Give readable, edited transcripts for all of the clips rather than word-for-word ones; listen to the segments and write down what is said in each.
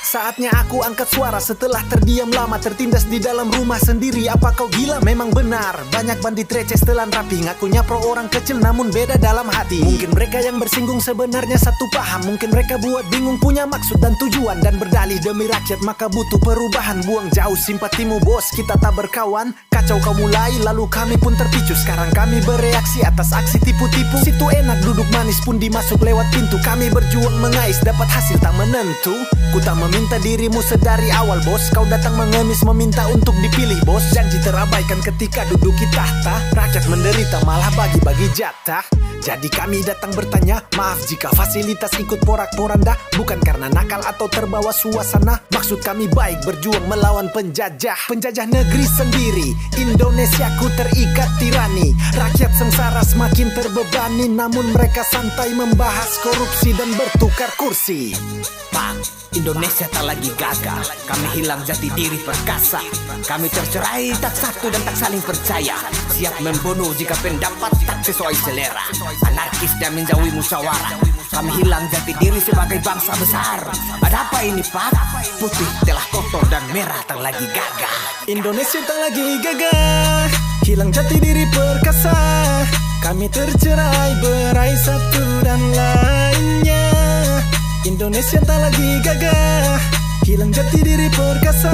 Saatnya aku angkat suara setelah terdiam lama, tertindas di dalam rumah sendiri. Apa kau gila? Memang benar, banyak bandit receh setelan rapi, ngakunya pro orang kecil namun beda dalam hati. Mungkin mereka yang bersinggung sebenarnya satu paham, mungkin mereka buat bingung punya maksud dan tujuan, dan berdalih demi rakyat maka butuh perubahan. Buang jauh simpatimu bos, kita tak berkawan. Kacau kau mulai lalu kami pun terpicu. Sekarang kami bereaksi atas aksi tipu-tipu. Situ enak duduk manis pun dimasuk lewat pintu. Kami berjuang mengais dapat hasil tak menentu. Ku tak meminta dirimu sedari awal bos, kau datang mengemis meminta untuk dipilih bos. Janji terabaikan ketika duduki tahta, rakyat menderita malah bagi-bagi jatah. Jadi kami datang bertanya, maaf jika fasilitas ikut porak-poranda, bukan karena nakal atau terbawa suasana. Maksud kami baik, berjuang melawan penjajah. Penjajah negeri sendiri, Indonesia ku terikat tirani. Rakyat sengsara semakin terbebani, namun mereka santai membahas korupsi dan bertukar kursi. Pak, Indonesia tak lagi gagah, kami hilang jati diri perkasa. Kami tercerai tak satu dan tak saling percaya, siap membunuh jika pendapat tak sesuai selera. Anarkis dan menjauhi musyawarah, kami hilang jati diri sebagai bangsa besar. Ada apa ini Pak? Putih telah kotor dan merah tak lagi gagah. Indonesia tak lagi gagah, hilang jati diri perkasa. Kami tercerai berai satu dan lainnya. Indonesia tak lagi gagah, hilang jati diri perkasa.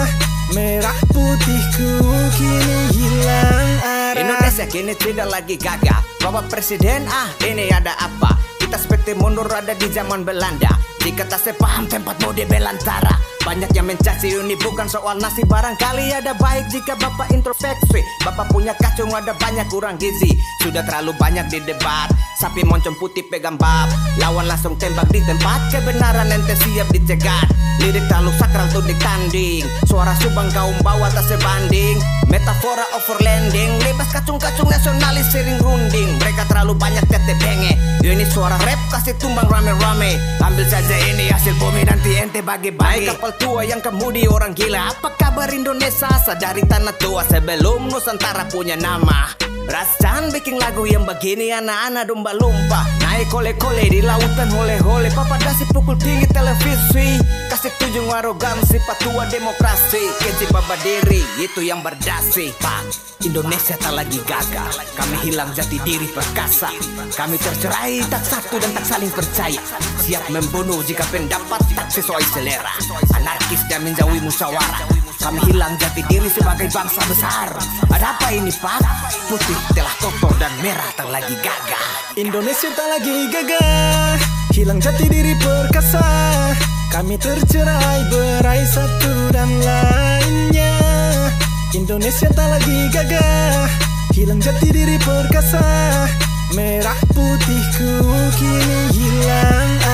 Merah putihku kini hilang arah. Indonesia kini tidak lagi gagah. Bapak Presiden, ini ada apa? Kita seperti mundur ada di zaman Belanda. Jika tak sepaham tempat mode belantara. Banyak yang mencaci ini bukan soal nasi. Barangkali ada baik jika Bapak introspeksi. Bapak punya kacung ada banyak kurang gizi. Sudah terlalu banyak di debat. Sapi moncong putih pegang bab, lawan langsung tembak di tempat. Kebenaran ente siap dicegat. Lirik terlalu sakral tuh ditanding. Suara subang kaum bawa tak sebanding. Metafora overlanding. Lebas kacung-kacung nasionalis sering runding. Mereka terlalu banyak tete benge. Ini suara rap kasih tumbang rame-rame. Ambil saja ini hasil bumi nanti ente bagi-bagi. Kapal tua yang kemudi orang gila. Apa kabar Indonesia? Sadari tanah tua sebelum Nusantara punya nama. Rasan bikin lagu yang begini, anak-anak domba lumpa. Naik kole-kole di lautan hole-hole. Papadasi pukul tinggi televisi. Kasih tunjuk arogansi patua demokrasi. Kenci baba diri itu yang berdasi. Pak, Indonesia tak lagi gagah, kami hilang jati diri perkasa. Kami tercerai tak satu dan tak saling percaya, siap membunuh jika pendapat tak sesuai selera. Anarkis dan menjauhi musyawarah, kami hilang jati diri sebagai bangsa besar. Ada apa ini Pak? Putih telah kotor dan merah tak lagi gagah. Indonesia tak lagi gagah, hilang jati diri perkasa. Kami tercerai berai satu dan lainnya. Indonesia tak lagi gagah, hilang jati diri perkasa. Merah putihku kini hilang